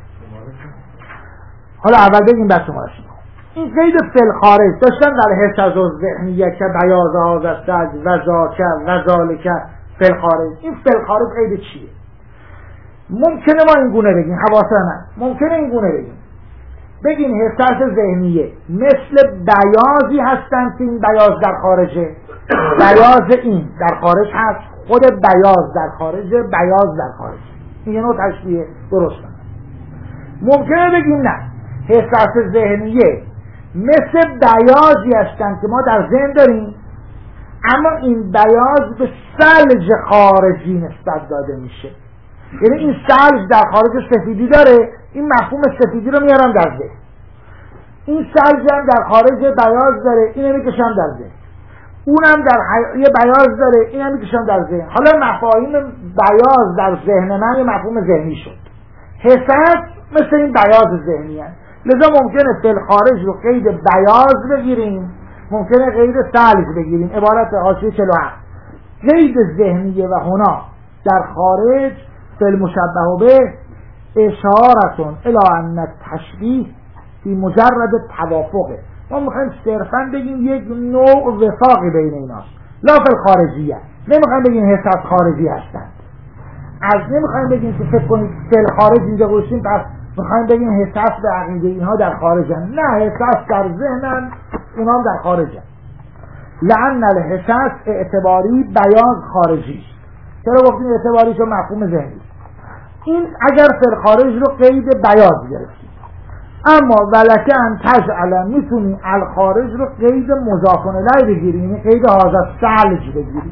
[SPEAKER 1] حالا اول بگیم بعد شما رسیم. این قید فی الخارج داشتن در حس از ذهنیه که بیاض هاز از سرج و زاک و ذالک فی الخارج. این فی الخارج قید چیه؟ ممکنه ما این گونه بگیم حواست من ممکنه این گونه بگیم بگیم حساس ذهنیه مثل بیاضی هستند که این بیاض در خارجه، بیاض این در خارج هست، خود بیاض در خارجه، بیاض در خارجه. این یه نوع تشبیه درست کنه. ممکنه بگیم نه حساس ذهنیه مثل بیاضی هستند که ما در ذهن داریم اما این بیاض به ثلج خارجی نسبت داده میشه. یعنی این ثلج در خارج سفیدی داره، این مفهوم سفیدی رو میارم در ذهن. این ثلج هم در خارج بیاض داره، اینو میکشم در ذهن. اونم در حی... یه بیاض داره، اینو میکشم در ذهن. حالا مفاهیم بیاض در ذهن من یه مفهوم ذهنی شد. حسد مثل این بیاض ذهنی هست. لذا ممکنه فی الخارج رو قید بیاض بگیریم، ممکنه قید ثلج بگیریم. عبارت حاشیه چهل و هفت قید ذهنیه و هنا در خارج فی المشبه به اشارتون الی ان التشبیه فی مجرد توافقه. ما میخوایم صرفا بگیم یک نوع وفاقی بین ایناست، لا فی الخارجیه. نمیخوایم بگیم حساس خارجی هستند، از نمیخوایم بگیم که فکر کنید فی الخارج اینجا گوشیم پس میخوایم بگیم حساس به عقیده اینها در خارجن. نه، حساس در ذهنن، اونام در خارجن. لأن الحساس اعتباری بیاض خارجی است. چرا گفتیم اعتباری؟ چون مفهوم ذهنی. این اگر فی الخارج رو قید بیاض گرفتیم، اما ولکه ان تجعل میتونی الخارج رو قید مضاف الیه بگیری، یعنی قید هاذا ثلج بگیری.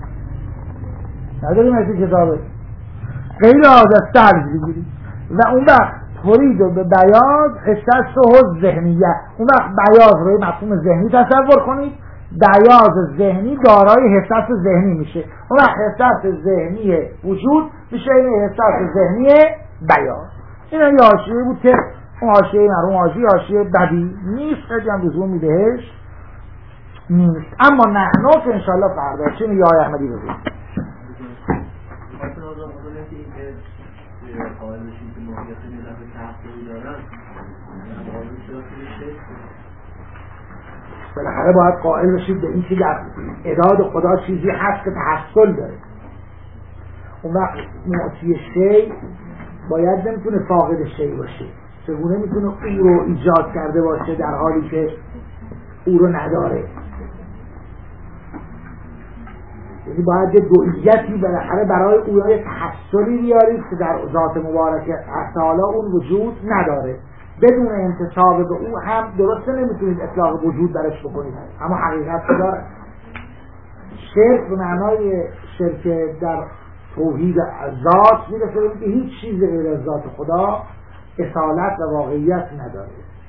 [SPEAKER 1] نداریم از این کتابه قید هاذا ثلج بگیری و اون وقت ترید به بیاض حساسه ذهنیه. اون وقت بیاض رو مفهوم ذهنی تصور کنید، بیاض ذهنی دارای حساس ذهنی میشه. اون وقت حساس ذهنی وجود میشه این حساس ذهنی بیاض. این یه حاشیه بود که اون حاشیه مرحوم حاجی حاشیه بدی نیست، خیلی هم لزومی بهش نیست. اما نحنو که انشالله فردا چه میگه آقای احمدی بگیم بالاخره باید قائل بشید به این که در اراد خدا چیزی هست که تحصل داره. اون وقت معطی شی باید نمیتونه فاقد شی باشه. چگونه میتونه او رو ایجاد کرده باشه در حالی که او رو نداره؟ یعنی باید یه دوئیتی بالاخره برای او یه تحصلی بیارید که در ذات مبارکه حالا اون وجود نداره. بدون انتساب به او هم درسته نمیتونید اطلاق وجود درش بکنید، اما حقیقت داره. شرک به معنای شرک در توحید ذات میرسه که هیچ چیز غیر از ذات خدا اصالت و واقعیت نداره.